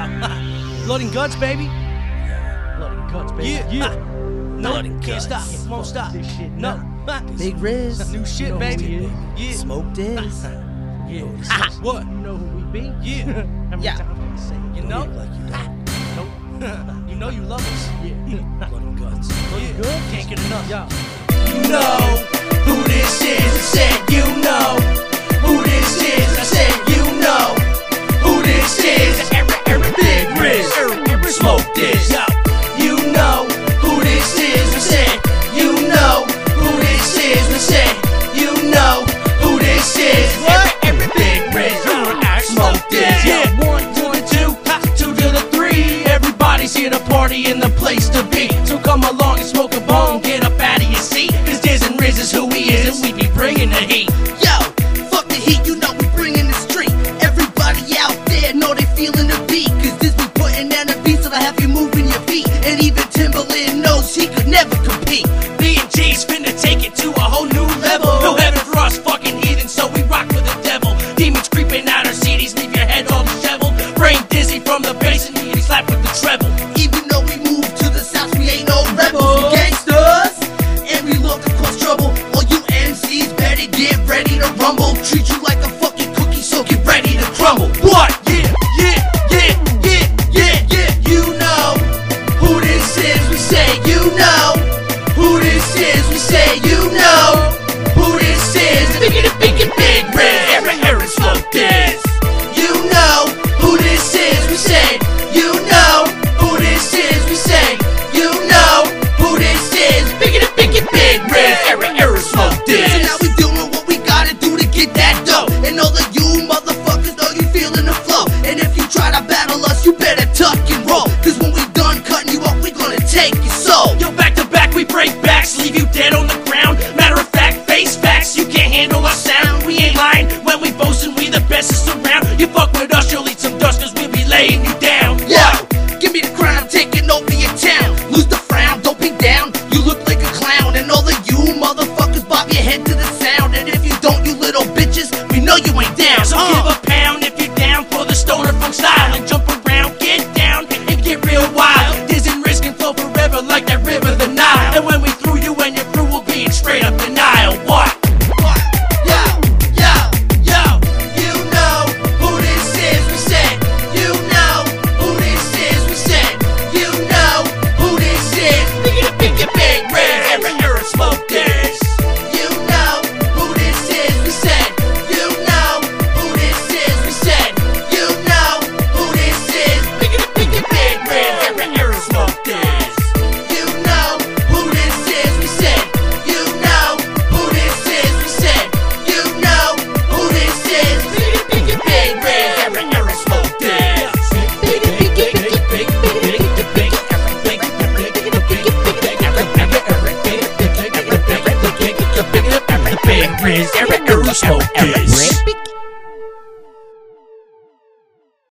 Blood and guts, baby. Blood and guts, baby. Yeah. No, Blood and can't guts. stop, won't stop. This shit, No. Big Riz. New shit, You know baby. who we is. Yeah. Smoked is. Yeah. What? You know who we be? Yeah. How many Yeah. times can I say it? You know? Like you don't. Nope. You know you love us. Yeah. Blood and guts. Yeah. Good? Can't get enough. Yo. You know who this is. I said you know who this is. I said you know who this is. Big Riz. Smoke this. You know who this is. I said you know who this is. I said you know who this is. Big Riz. Smoke this. Yeah. 1 to the 2, 2 to the 3. Everybody's here to party in the place to be. So come along and smoke a bone. Get up out of your seat. Cause Diz and Riz is who we is, and we be bringing the heat. Yo, fuck the heat, you know we bringing the street. Everybody out there know they feeling the beat. Cause this be putting down the beat, so I have you moving your feet. And even Timberland knows he could never compete. B&G's finna take it to a whole new level. No heaven for us fucking heathens, so we rock for the devil. Demons creeping out our CDs, leave your head all disheveled. Brain dizzy from the bass and you slap with the treble. Even though we move to the south, we ain't no rebels. We gangsters, and we look to cause trouble. All you MCs better get ready to rumble. Treat you like a fucking cookie, so get ready to crumble. What? Yeah, yeah, yeah, yeah, yeah, yeah. You know who this is, we say you know who this is, we say you know who this is. Big Riz, Aaron Smoke this. You know who this is, we say you know who this is, we say you know who this is. Big Riz, Aaron Smoke So this. now we doing what we gotta do to get that dough. And all of you motherfuckers know you feeling the flow. And if you try to battle us, you better tuck and roll. Cause when we done cutting you up, we gonna take your soul. Yo, back to back, we break backs, leave you dead on the ground. Matter of fact, face facts, you can't handle our sound. We ain't lying when we boastin', we the bestest around. You fuck with us, you'll eat some dust, cause we'll be laying you down. Yo, give me the crown, I'm taking over your town. Lose the frown, don't be down. You look like a clown, and all of you motherfuckers bob your head to the sound. And if you don't, you little bitches, we know you ain't down. So give a pound if you're down for the stoner funk style. And jump around, get down, and get real wild. Diz and Riz can flow forever like that river, the Nile. And when we through, you and your crew will be in straight up denial. What? Yo, yo, Yo, you know who this is, we said. You know who this is, we said. You know who this is. Big Riz, Aaron Smoke this. you know who this is, we said. You know who this is, we said. You know who this is. Big Riz, Aaron Smoke this. You know who this is, we said. You know who this is, we said. You know who this is. Big Riz, Aaron Smoke this. Big Riz, Aaron Smoke this.